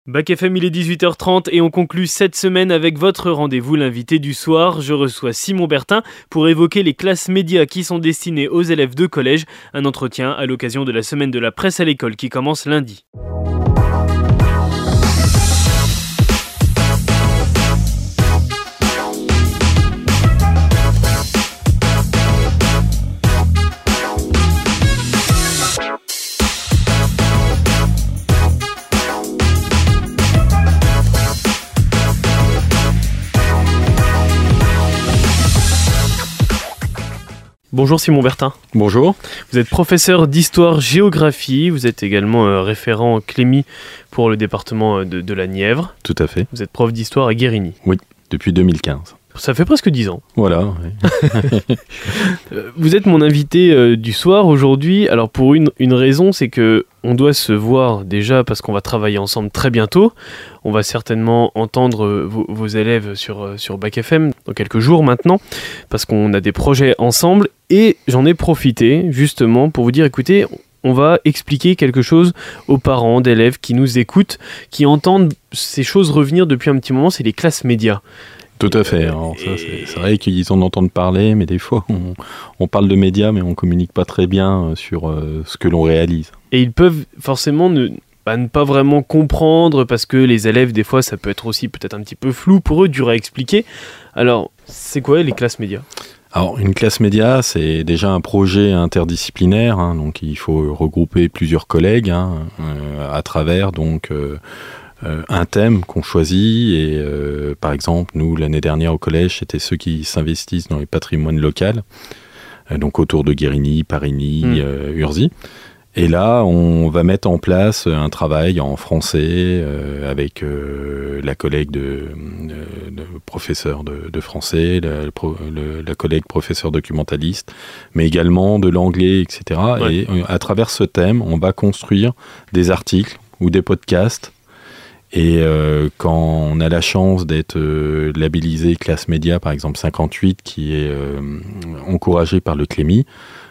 Bac FM, il est 18h30 et on conclut cette semaine avec votre rendez-vous, l'invité du soir. Je reçois Simon Bertin pour évoquer les classes médias qui sont destinées aux élèves de collège. Un entretien à l'occasion de la semaine de la presse à l'école qui commence lundi. Bonjour Simon Bertin. Bonjour. Vous êtes professeur d'histoire-géographie, vous êtes également référent Clémy pour le département de la Nièvre. Tout à fait. Vous êtes prof d'histoire à Guérigny. Oui, depuis 2015. Ça fait presque 10 ans. Voilà. Oui. Vous êtes mon invité du soir aujourd'hui. Alors pour une raison, c'est que on doit se voir déjà parce qu'on va travailler ensemble très bientôt. On va certainement entendre vos élèves sur Bac FM dans quelques jours maintenant, parce qu'on a des projets ensemble. Et j'en ai profité justement pour vous dire, écoutez, on va expliquer quelque chose aux parents d'élèves qui nous écoutent, qui entendent ces choses revenir depuis un petit moment, c'est les classes médias. Tout à fait. Alors, ça, c'est vrai qu'ils en entendent parler, mais des fois, on parle de médias, mais on ne communique pas très bien sur ce que l'on réalise. Et ils peuvent forcément ne pas vraiment comprendre, parce que les élèves, des fois, ça peut être aussi peut-être un petit peu flou pour eux, dur à expliquer. Alors, c'est quoi les classes médias ? Alors, une classe média, c'est déjà un projet interdisciplinaire, donc il faut regrouper plusieurs collègues à travers donc un thème qu'on choisit. Et par exemple, nous, l'année dernière au collège, c'était ceux qui s'investissent dans les patrimoines locaux, donc autour de Guérigny, Parigny, Urzy. Et là, on va mettre en place un travail en français avec la collègue de professeur de français, la collègue professeur documentaliste, mais également de l'anglais, etc. Ouais. Et à travers ce thème, on va construire des articles ou des podcasts. Et quand on a la chance d'être labellisé classe média, par exemple 58, qui est encouragé par le Clémy,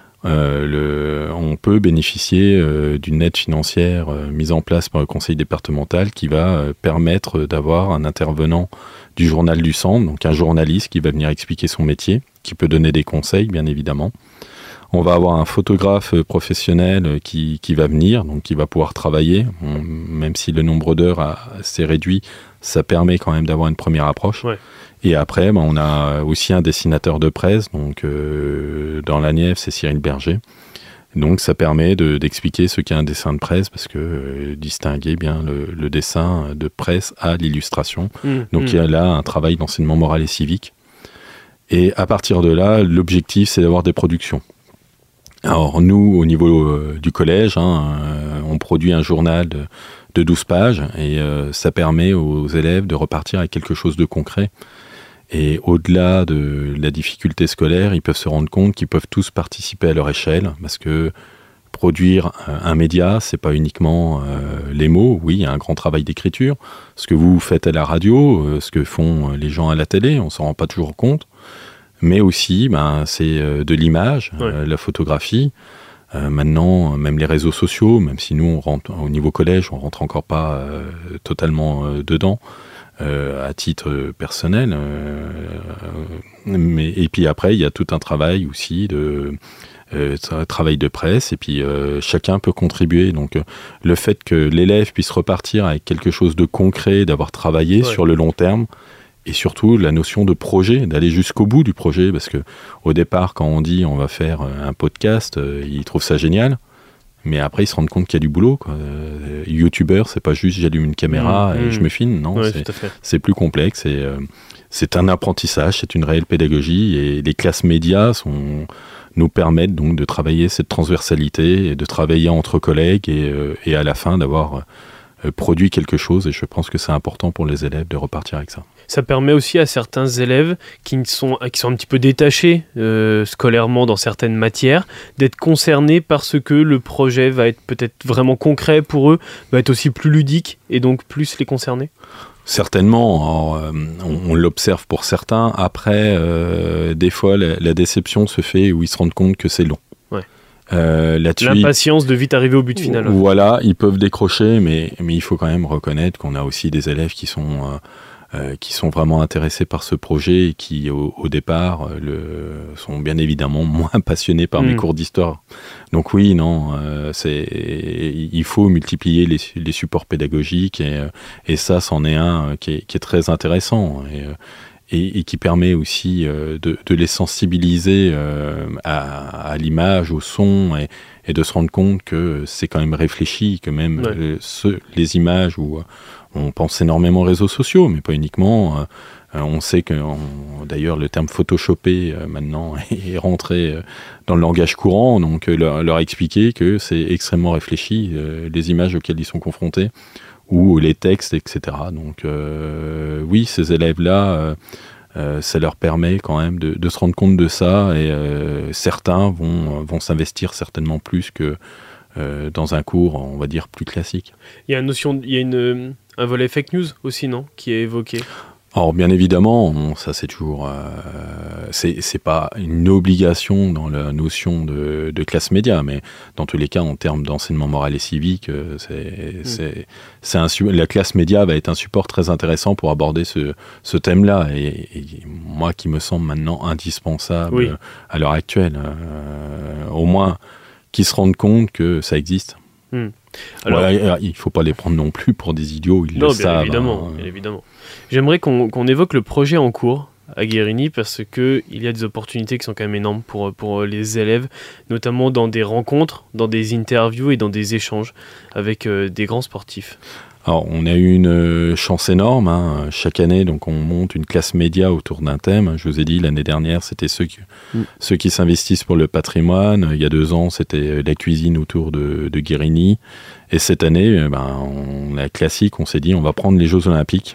on peut bénéficier d'une aide financière mise en place par le conseil départemental qui va permettre d'avoir un intervenant du journal du centre, donc un journaliste qui va venir expliquer son métier, qui peut donner des conseils bien évidemment. On va avoir un photographe professionnel qui va venir, donc qui va pouvoir travailler, même si le nombre d'heures s'est réduit, ça permet quand même d'avoir une première approche. Ouais. Et après, on a aussi un dessinateur de presse, donc dans la Nièvre, c'est Cyril Berger. Donc ça permet d'expliquer ce qu'est un dessin de presse, parce que distinguer bien le dessin de presse à l'illustration. Donc il y a là un travail d'enseignement moral et civique. Et à partir de là, l'objectif, c'est d'avoir des productions. Alors nous, au niveau du collège, on produit un journal de 12 pages et ça permet aux élèves de repartir avec quelque chose de concret. Et au-delà de la difficulté scolaire, ils peuvent se rendre compte qu'ils peuvent tous participer à leur échelle, parce que produire un média, c'est pas uniquement les mots. Oui, il y a un grand travail d'écriture. Ce que vous faites à la radio, ce que font les gens à la télé, on s'en rend pas toujours compte. Mais aussi, c'est de l'image, ouais. La photographie. Maintenant, même les réseaux sociaux, même si nous, on rentre au niveau collège, on rentre encore pas totalement dedans, à titre personnel. Et puis après, il y a tout un travail aussi de travail de presse. Et puis chacun peut contribuer. Donc le fait que l'élève puisse repartir avec quelque chose de concret, d'avoir travaillé sur le long terme. Et surtout, la notion de projet, d'aller jusqu'au bout du projet, parce que au départ, quand on dit on va faire un podcast, ils trouvent ça génial, mais après, ils se rendent compte qu'il y a du boulot, quoi. YouTubeur, c'est pas juste j'allume une caméra et je me filme, non, ouais, c'est plus complexe, et c'est un apprentissage, c'est une réelle pédagogie, et les classes médias nous permettent donc de travailler cette transversalité, et de travailler entre collègues, et à la fin d'avoir produit quelque chose, et je pense que c'est important pour les élèves de repartir avec ça. Ça permet aussi à certains élèves qui sont un petit peu détachés scolairement dans certaines matières, d'être concernés parce que le projet va être peut-être vraiment concret pour eux, va être aussi plus ludique et donc plus les concerner. Certainement, alors, on l'observe pour certains. Après, des fois, la déception se fait où ils se rendent compte que c'est long. Là-dessus, l'impatience de vite arriver au but final. Voilà, ils peuvent décrocher, mais il faut quand même reconnaître qu'on a aussi des élèves qui sont vraiment intéressés par ce projet et qui, au départ, sont bien évidemment moins passionnés par mes cours d'histoire. Donc oui, non, il faut multiplier les supports pédagogiques et ça, c'en est un qui est très intéressant et qui permet aussi de les sensibiliser à l'image, au son et de se rendre compte que c'est quand même réfléchi, que même les images où on pense énormément aux réseaux sociaux, mais pas uniquement. On sait que, d'ailleurs, le terme photoshopé maintenant est rentré dans le langage courant, donc leur expliquer que c'est extrêmement réfléchi, les images auxquelles ils sont confrontés, ou les textes, etc. Donc oui, ces élèves-là, ça leur permet quand même de se rendre compte de ça, et certains vont s'investir certainement plus que dans un cours, on va dire, plus classique. Il y a un volet fake news aussi, non, qui est évoqué. Alors bien évidemment, ça c'est toujours, c'est pas une obligation dans la notion de classe média, mais dans tous les cas en termes d'enseignement moral et civique, la classe média va être un support très intéressant pour aborder ce thème-là, et moi qui me semble maintenant indispensable à l'heure actuelle, au moins qu'ils se rendent compte que ça existe. Alors, voilà, il ne faut pas les prendre non plus pour des idiots, ils le savent. Bien évidemment. J'aimerais qu'on évoque le projet en cours à Guérini, parce qu'il y a des opportunités qui sont quand même énormes pour les élèves, notamment dans des rencontres, dans des interviews et dans des échanges avec des grands sportifs. Alors, on a eu une chance énorme. Chaque année, donc, on monte une classe média autour d'un thème. Je vous ai dit, l'année dernière, c'était ceux qui s'investissent pour le patrimoine. Il y a 2 ans, c'était la cuisine autour de Guérini. Et cette année, la classique, on s'est dit, on va prendre les Jeux Olympiques.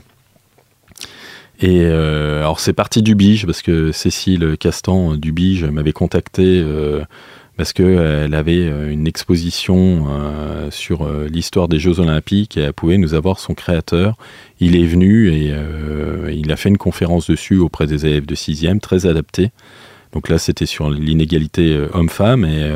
Et alors, c'est parti du Bige, parce que Cécile Castan du Bige m'avait contacté parce qu'elle avait une exposition sur l'histoire des Jeux Olympiques et elle pouvait nous avoir son créateur. Il est venu et il a fait une conférence dessus auprès des élèves de 6e, très adaptée. Donc là, c'était sur l'inégalité homme-femme et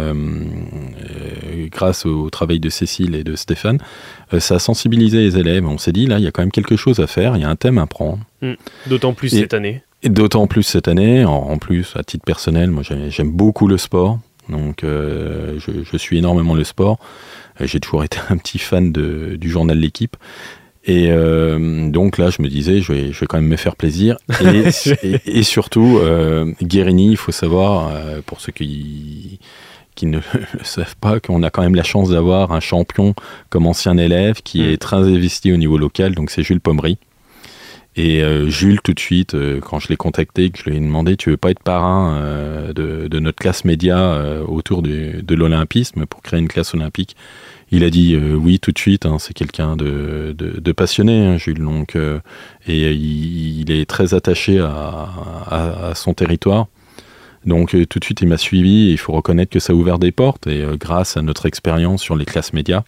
grâce au travail de Cécile et de Stéphane, ça a sensibilisé les élèves. On s'est dit, là, il y a quand même quelque chose à faire, il y a un thème à prendre. D'autant plus cette année. Et d'autant plus cette année. En plus, à titre personnel, moi, j'aime beaucoup le sport. Donc, je suis énormément le sport. J'ai toujours été un petit fan du journal L'Équipe. Et donc là, je me disais, je vais quand même me faire plaisir. Et surtout, Guérini, il faut savoir, pour ceux qui ne le savent pas, qu'on a quand même la chance d'avoir un champion comme ancien élève qui est très investi au niveau local. Donc, c'est Jules Pommery. Et Jules, tout de suite, quand je l'ai contacté, que je lui ai demandé, tu veux pas être parrain de notre classe média autour de l'olympisme pour créer une classe olympique? Il a dit oui tout de suite. C'est quelqu'un de passionné, Jules. Donc, et il est très attaché à son territoire. Donc tout de suite, il m'a suivi. Et il faut reconnaître que ça a ouvert des portes. Et grâce à notre expérience sur les classes médias,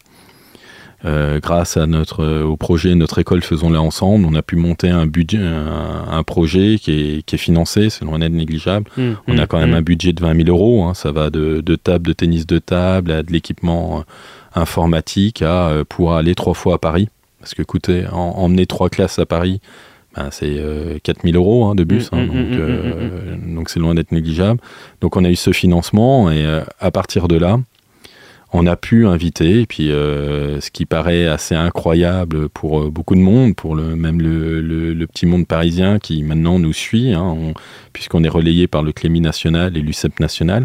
grâce à au projet Notre école, faisons-la ensemble, on a pu monter un projet qui est financé, c'est loin d'être négligeable. On a quand même un budget de 20 000 €. Ça va de table de tennis de table à de l'équipement informatique pour aller 3 fois à Paris. Parce que écoutez, emmener 3 classes à Paris, c'est 4 000 € de bus. Donc c'est loin d'être négligeable. Donc on a eu ce financement et à partir de là, on a pu inviter, et puis ce qui paraît assez incroyable pour beaucoup de monde, pour même le petit monde parisien qui maintenant nous suit, puisqu'on est relayé par le Clémy National et l'UCEP National.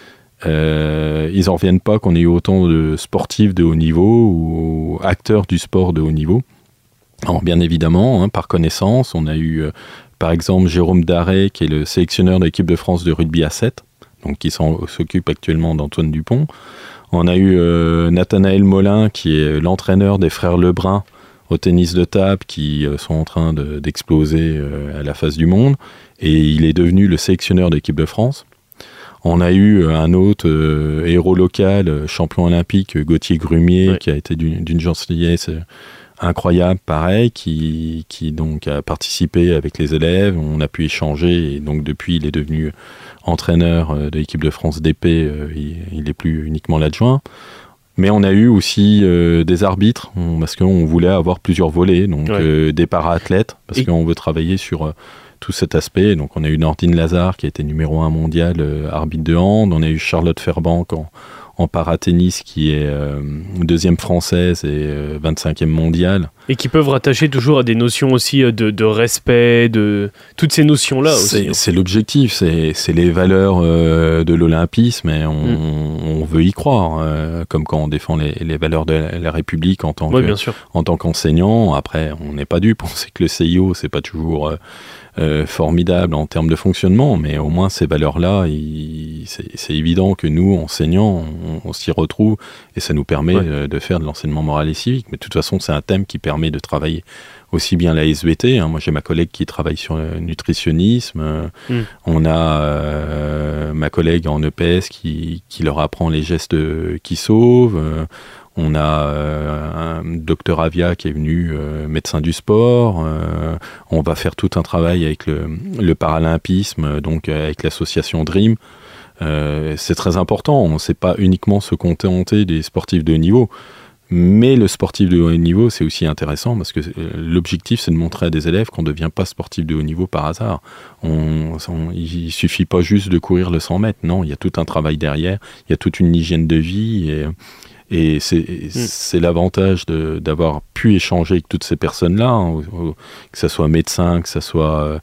Ils n'en reviennent pas qu'on ait eu autant de sportifs de haut niveau ou acteurs du sport de haut niveau. Alors bien évidemment, par connaissance, on a eu par exemple Jérôme Daré, qui est le sélectionneur de l'équipe de France de rugby à 7, donc qui s'occupe actuellement d'Antoine Dupont. On a eu Nathanaël Molin, qui est l'entraîneur des frères Lebrun au tennis de table, qui sont en train d'exploser à la face du monde. Et il est devenu le sélectionneur de l'équipe de France. On a eu un autre héros local, champion olympique, Gauthier Grumier, qui a été d'une gentillesse incroyable, pareil, qui donc a participé avec les élèves. On a pu échanger, et donc depuis, il est devenu entraîneur de l'équipe de France d'épée. Il n'est plus uniquement l'adjoint. Mais on a eu aussi des arbitres, parce qu'on voulait avoir plusieurs volets, donc des para-athlètes, parce qu'on veut travailler sur tout cet aspect. Donc on a eu Nordine Lazare, qui a été numéro 1 mondial, arbitre de hand. On a eu Charlotte Fairbank en paratennis, qui est deuxième française et 25e mondiale. Et qui peuvent rattacher toujours à des notions aussi de respect, de toutes ces notions-là aussi. C'est l'objectif, c'est les valeurs de l'olympisme, et on veut y croire, comme quand on défend les valeurs de la République en tant qu'enseignant. Après, on n'est pas dupe, on sait que le CIO, c'est pas toujours formidable en termes de fonctionnement, mais au moins ces valeurs-là, c'est évident que nous, enseignants, on s'y retrouve, et ça nous permet de faire de l'enseignement moral et civique. Mais de toute façon, c'est un thème qui permet de travailler aussi bien la SVT. Moi, j'ai ma collègue qui travaille sur le nutritionnisme. On a ma collègue en EPS qui leur apprend les gestes qui sauvent. On a un docteur Avia qui est venu médecin du sport. On va faire tout un travail avec le paralympisme, donc avec l'association DREAM. C'est très important. On ne sait pas uniquement se contenter des sportifs de haut niveau, mais le sportif de haut niveau, c'est aussi intéressant, parce que l'objectif, c'est de montrer à des élèves qu'on ne devient pas sportif de haut niveau par hasard. Il ne suffit pas juste de courir le 100 mètres. Non, il y a tout un travail derrière. Il y a toute une hygiène de vie, et c'est l'avantage d'avoir pu échanger avec toutes ces personnes-là, que ce soit médecin, que ce soit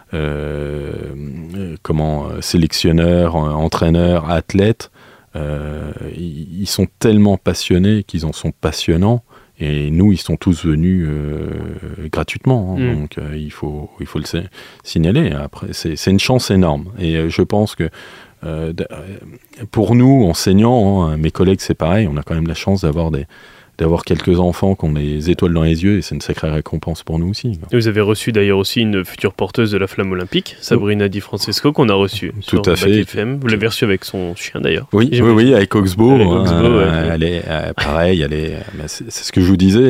sélectionneur, entraîneur, athlète. Ils sont tellement passionnés qu'ils en sont passionnants, et nous, ils sont tous venus gratuitement, donc il faut le signaler. Après, c'est une chance énorme, et je pense que pour nous, enseignants, mes collègues, c'est pareil, on a quand même la chance d'avoir quelques enfants qui ont des étoiles dans les yeux, et c'est une sacrée récompense pour nous aussi. Vous avez reçu d'ailleurs aussi une future porteuse de la flamme olympique, Sabrina Di Francesco, qu'on a reçue tout à fait. FM. Vous l'avez reçue avec son chien d'ailleurs. Oui, avec Oxbow. Elle est pareil, c'est ce que je vous disais.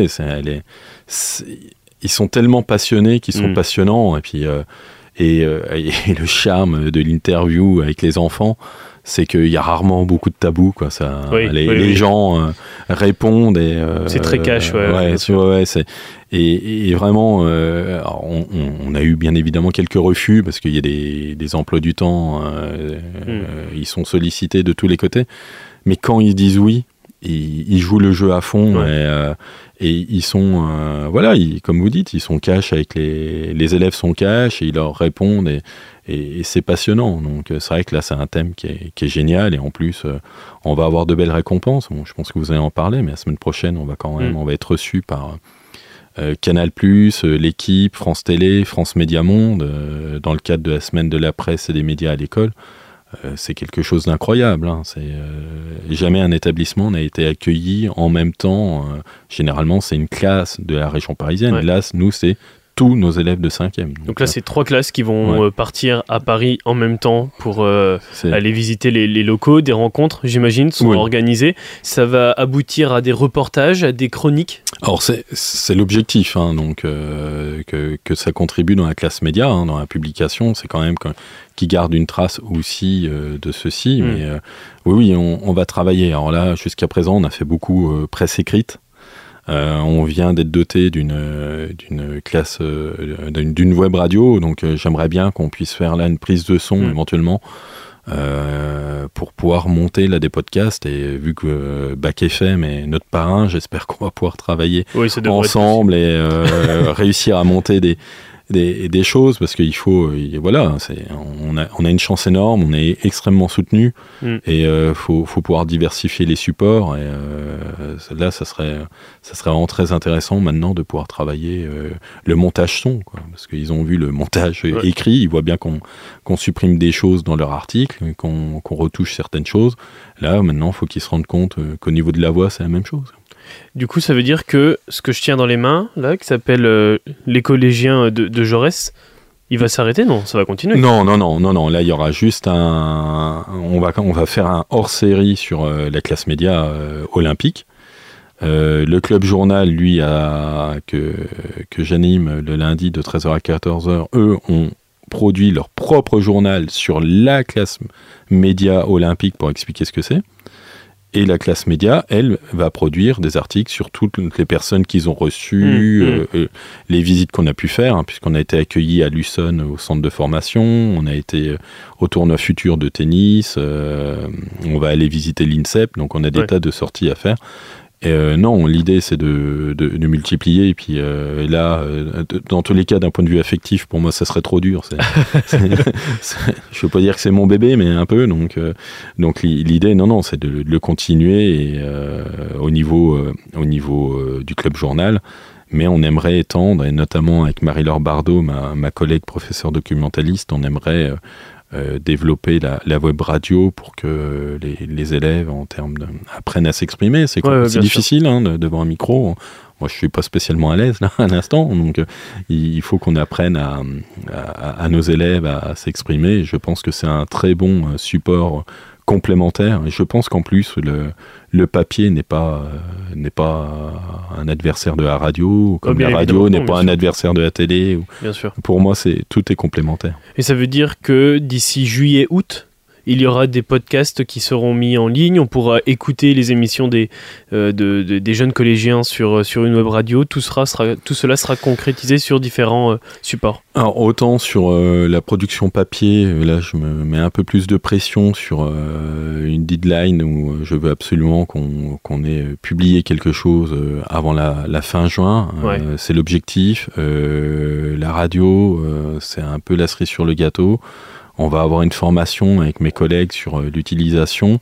Ils sont tellement passionnés qu'ils sont passionnants, et puis et le charme de l'interview avec les enfants, c'est qu'il y a rarement beaucoup de tabous, quoi. Les gens répondent, et c'est très cash, et vraiment, on a eu bien évidemment quelques refus, parce qu'il y a des emplois du temps, ils sont sollicités de tous les côtés, mais quand ils disent oui, ils jouent le jeu à fond, et ils sont comme vous dites, ils sont cash avec les élèves, sont cash, et ils leur répondent, et c'est passionnant. Donc c'est vrai que là, c'est un thème qui est génial, et en plus on va avoir de belles récompenses. Bon, je pense que vous allez en parler, mais la semaine prochaine, on va être reçu par Canal+, l'équipe, France Télé, France Média Monde, dans le cadre de la semaine de la presse et des médias à l'école. C'est quelque chose d'incroyable, hein. Jamais un établissement n'a été accueilli en même temps. Généralement, c'est une classe de la région parisienne. Là, nous, c'est tous nos élèves de 5e. Donc là, c'est 3 classes qui vont partir à Paris en même temps pour aller visiter les locaux. Des rencontres, j'imagine, sont organisées. Ça va aboutir à des reportages, à des chroniques. Alors, c'est l'objectif, hein, donc que ça contribue dans la classe média, hein, dans la publication. C'est quand même qui garde une trace aussi de ceci. Mais oui, on va travailler. Alors là, jusqu'à présent, on a fait beaucoup presse écrite. On vient d'être doté d'une classe, d'une web radio, donc j'aimerais bien qu'on puisse faire là une prise de son éventuellement pour pouvoir monter là des podcasts, et vu que Bac FM est notre parrain, j'espère qu'on va pouvoir travailler ensemble et réussir à monter des choses, parce qu'il faut, on a une chance énorme, on est extrêmement soutenu, et faut pouvoir diversifier les supports, et là ça serait vraiment très intéressant maintenant de pouvoir travailler le montage son, quoi, parce qu'ils ont vu le montage écrit, ils voient bien qu'on supprime des choses dans leur article, qu'on retouche certaines choses. Là maintenant, il faut qu'ils se rendent compte qu'au niveau de la voix, c'est la même chose. Du coup, ça veut dire que ce que je tiens dans les mains, là, qui s'appelle les collégiens de Jaurès, il va s'arrêter? Non, ça va continuer. Non. Là, il y aura juste on va faire un hors-série sur la classe média olympique. Le club journal, lui, que j'anime le lundi de 13h à 14h, eux ont produit leur propre journal sur la classe média olympique pour expliquer ce que c'est. Et la classe média, elle, va produire des articles sur toutes les personnes qu'ils ont reçues, les visites qu'on a pu faire, hein, puisqu'on a été accueillis à Luçon au centre de formation, on a été au tournoi futur de tennis, on va aller visiter l'INSEP, donc on a des tas de sorties à faire. Non, l'idée c'est de multiplier, et puis dans tous les cas, d'un point de vue affectif, pour moi ça serait trop dur. Je veux pas dire que c'est mon bébé, mais un peu. Donc l'idée, non, c'est de le continuer et, au niveau du club journal. Mais on aimerait étendre, et notamment avec Marie-Laure Bardot, ma collègue professeure documentaliste, on aimerait développer la web radio pour que les élèves apprennent à s'exprimer. C'est difficile devant un micro. Moi, je suis pas spécialement à l'aise là à l'instant, donc il faut qu'on apprenne à nos élèves à s'exprimer. Et je pense que c'est un très bon support complémentaire. Et je pense qu'en plus le papier n'est pas un adversaire de la radio, comme la radio n'est pas un adversaire de la télé. Bien sûr. Pour moi, tout est complémentaire. Et ça veut dire que d'ici juillet-août, il y aura des podcasts qui seront mis en ligne. On pourra écouter les émissions des jeunes collégiens sur une web radio. Tout cela sera concrétisé sur différents supports. Alors, autant sur la production papier, là, je me mets un peu plus de pression sur une deadline où je veux absolument qu'on ait publié quelque chose avant la fin juin. C'est l'objectif. La radio, c'est un peu la cerise sur le gâteau. On va avoir une formation avec mes collègues sur l'utilisation.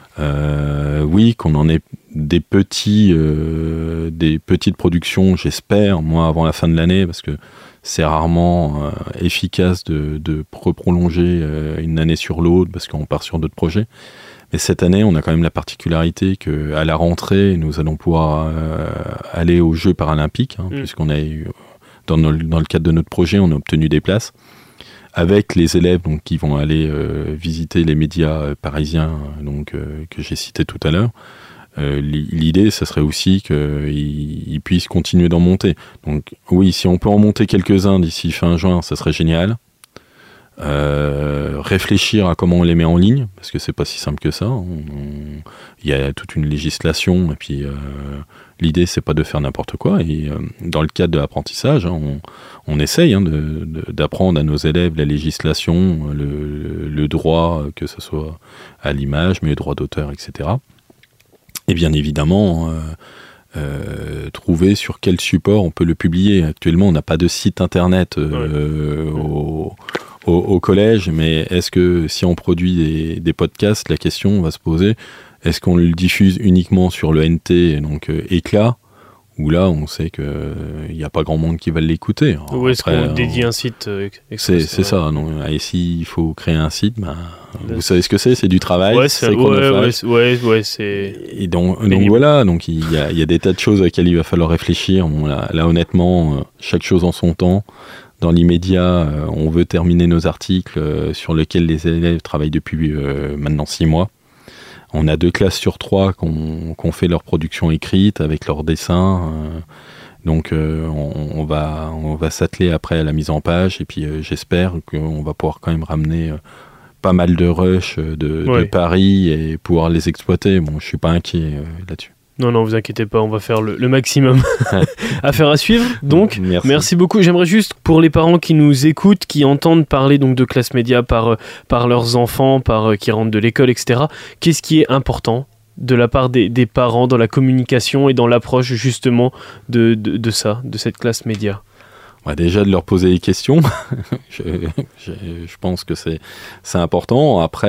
Oui, qu'on en ait des petites productions, j'espère, moi, avant la fin de l'année, parce que c'est rarement efficace de prolonger une année sur l'autre, parce qu'on part sur d'autres projets. Mais cette année, on a quand même la particularité qu'à la rentrée, nous allons pouvoir aller aux Jeux paralympiques, puisqu'on a eu, dans le cadre de notre projet, on a obtenu des places. Avec les élèves donc, qui vont aller visiter les médias parisiens que j'ai cités tout à l'heure. L'idée, ce serait aussi qu'ils puissent continuer d'en monter. Donc oui, si on peut en monter quelques-uns d'ici fin juin, ça serait génial. Réfléchir à comment on les met en ligne, parce que c'est pas si simple que ça. Il y a toute une législation, et puis l'idée, c'est pas de faire n'importe quoi. Et dans le cadre de l'apprentissage, on essaye d'apprendre à nos élèves la législation, le droit, que ce soit à l'image, mais le droit d'auteur, etc. Et bien évidemment, trouver sur quel support on peut le publier. Actuellement, on n'a pas de site internet au collège, mais est-ce que si on produit des podcasts, la question va se poser, est-ce qu'on le diffuse uniquement sur le NT, donc Éclat, où là on sait qu'il n'y a pas grand monde qui va l'écouter. Ou est-ce qu'on dédie un site c'est ça, non. Et s'il faut créer un site, vous savez ce que c'est du travail, c'est chronophage. Et donc voilà, donc il y a des tas de choses auxquelles il va falloir réfléchir. Bon, là honnêtement, chaque chose en son temps. Dans l'immédiat, on veut terminer nos articles sur lesquels les élèves travaillent depuis maintenant 6 mois. On a 2 classes sur 3 qu'on fait leur production écrite avec leurs dessins. Donc on va s'atteler après à la mise en page. Et puis j'espère qu'on va pouvoir quand même ramener pas mal de rushs de Paris et pouvoir les exploiter. Bon, je suis pas inquiet là-dessus. Non, vous inquiétez pas, on va faire le maximum. Affaire à suivre, donc. Merci beaucoup. J'aimerais juste, pour les parents qui nous écoutent, qui entendent parler donc de classe média par leurs enfants, qui rentrent de l'école, etc., qu'est-ce qui est important de la part des parents dans la communication et dans l'approche justement de cette classe média? Déjà de leur poser des questions, je pense que c'est important. Après,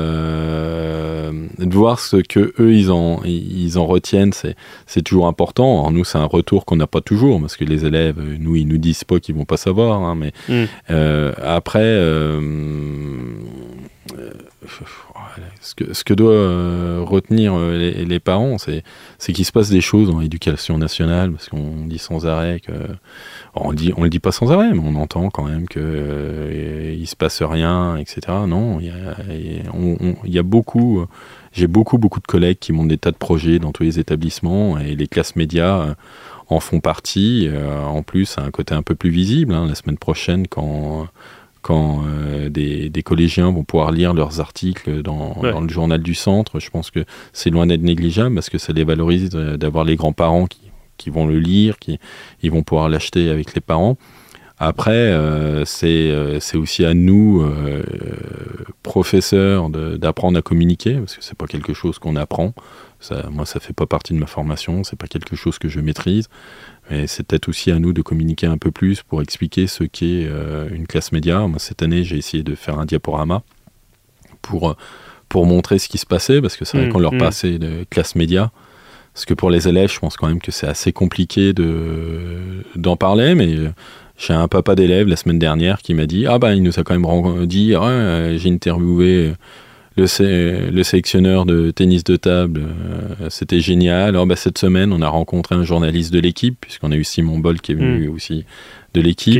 de voir ce que eux ils en retiennent, c'est toujours important. Alors nous, c'est un retour qu'on n'a pas toujours, parce que les élèves, nous, ils nous disent pas qu'ils vont pas savoir. Mais après, ce que doivent retenir les parents, c'est qu'il se passe des choses dans l'éducation nationale, parce qu'on dit sans arrêt que... On le dit pas sans arrêt, mais on entend quand même que il se passe rien, etc. Non, il y a beaucoup... J'ai beaucoup de collègues qui montent des tas de projets dans tous les établissements, et les classes médias en font partie. En plus, ça a un côté un peu plus visible. La semaine prochaine, quand des collégiens vont pouvoir lire leurs articles dans le journal du centre, je pense que c'est loin d'être négligeable, parce que ça les valorise d'avoir les grands-parents qui vont le lire, ils vont pouvoir l'acheter avec les parents. Après, c'est aussi à nous, professeurs, d'apprendre à communiquer, parce que c'est pas quelque chose qu'on apprend. Moi, ça fait pas partie de ma formation, c'est pas quelque chose que je maîtrise. Mais c'est peut-être aussi à nous de communiquer un peu plus pour expliquer ce qu'est une classe média. Moi, cette année, j'ai essayé de faire un diaporama pour montrer ce qui se passait, parce que c'est vrai qu'on leur passait de classe média. Parce que pour les élèves, je pense quand même que c'est assez compliqué d'en parler, mais j'ai un papa d'élève la semaine dernière qui m'a dit « Ah il nous a quand même dit j'ai interviewé le sélectionneur de tennis de table, c'était génial. Cette semaine, on a rencontré un journaliste de l'équipe, puisqu'on a eu Simon Boll qui est venu aussi de l'équipe.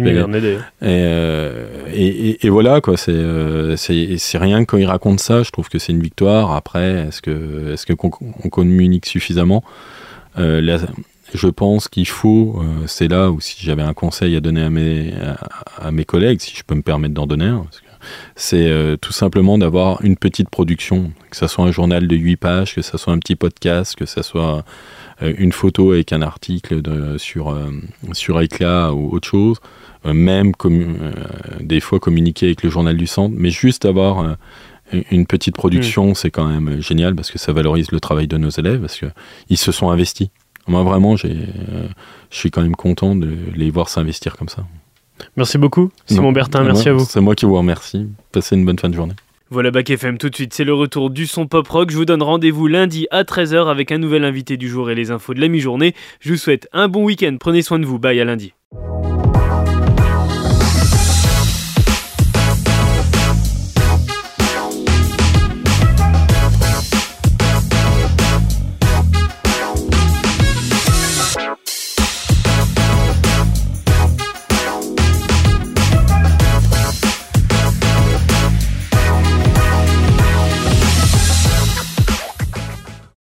Et voilà, quoi, c'est rien que quand il raconte ça, je trouve que c'est une victoire. Après, est-ce qu'on communique suffisamment ? Je pense qu'il faut, c'est là où si j'avais un conseil à donner à mes collègues, si je peux me permettre d'en donner un, c'est tout simplement d'avoir une petite production, que ça soit un journal de 8 pages, que ça soit un petit podcast, que ça soit une photo avec un article sur Éclat ou autre chose, même des fois communiquer avec le journal du centre, mais juste avoir une petite production, c'est quand même génial, parce que ça valorise le travail de nos élèves, parce qu'ils se sont investis. Moi, vraiment, je suis quand même content de les voir s'investir comme ça. Merci beaucoup, Simon Bertin, merci à vous. C'est moi qui vous remercie. Passez une bonne fin de journée. Voilà Bac FM, tout de suite, c'est le retour du son pop rock. Je vous donne rendez-vous lundi à 13h avec un nouvel invité du jour et les infos de la mi-journée. Je vous souhaite un bon week-end, prenez soin de vous, bye, à lundi.